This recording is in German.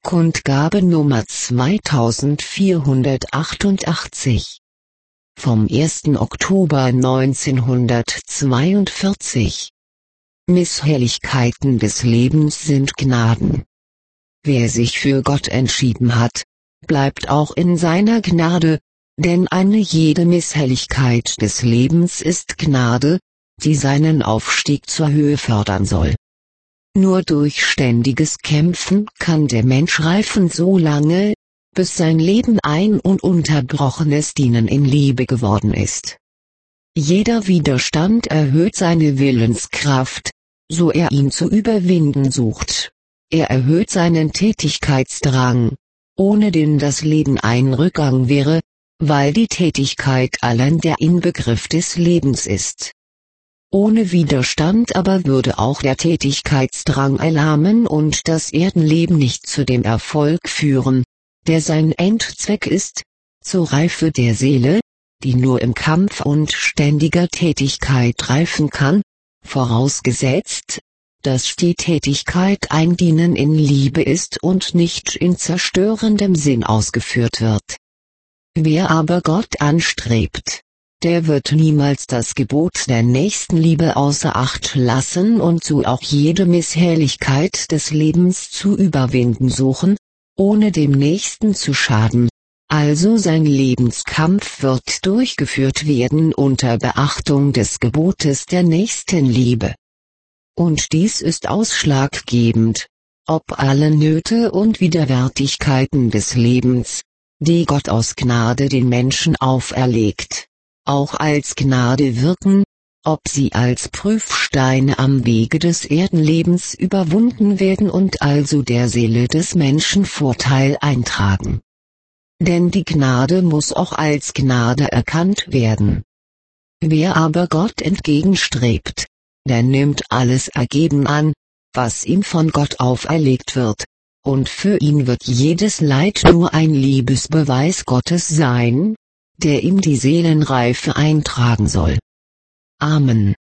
Kundgabe Nummer 2488 vom 1. Oktober 1942. Misshelligkeiten des Lebens sind Gnaden. Wer sich für Gott entschieden hat, bleibt auch in seiner Gnade, denn eine jede Misshelligkeit des Lebens ist Gnade, die seinen Aufstieg zur Höhe fördern soll. Nur durch ständiges Kämpfen kann der Mensch reifen so lange, bis sein Leben ein ununterbrochenes Dienen in Liebe geworden ist. Jeder Widerstand erhöht seine Willenskraft, so er ihn zu überwinden sucht. Er erhöht seinen Tätigkeitsdrang, ohne den das Leben ein Rückgang wäre, weil die Tätigkeit allein der Inbegriff des Lebens ist. Ohne Widerstand aber würde auch der Tätigkeitsdrang erlahmen und das Erdenleben nicht zu dem Erfolg führen, der sein Endzweck ist, zur Reife der Seele, die nur im Kampf und ständiger Tätigkeit reifen kann, vorausgesetzt, dass die Tätigkeit ein Dienen in Liebe ist und nicht in zerstörendem Sinn ausgeführt wird. Wer aber Gott anstrebt, der wird niemals das Gebot der Nächstenliebe außer Acht lassen und so auch jede Misshelligkeit des Lebens zu überwinden suchen, ohne dem Nächsten zu schaden. Also sein Lebenskampf wird durchgeführt werden unter Beachtung des Gebotes der Nächstenliebe. Und dies ist ausschlaggebend, ob alle Nöte und Widerwärtigkeiten des Lebens, die Gott aus Gnade den Menschen auferlegt, auch als Gnade wirken, ob sie als Prüfsteine am Wege des Erdenlebens überwunden werden und also der Seele des Menschen Vorteil eintragen. Denn die Gnade muss auch als Gnade erkannt werden. Wer aber Gott entgegenstrebt, der nimmt alles ergeben an, was ihm von Gott auferlegt wird, und für ihn wird jedes Leid nur ein Liebesbeweis Gottes sein, der ihm die Seelenreife eintragen soll. Amen.